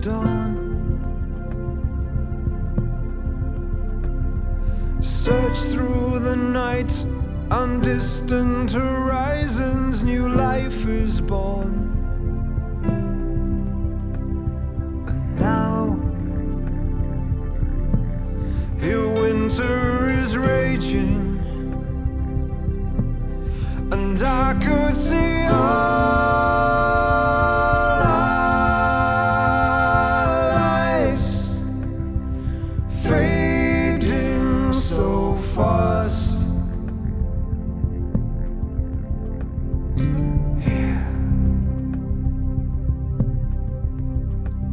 dawn. Search through the night, on distant horizons, new life is born. And now, here winter is raging.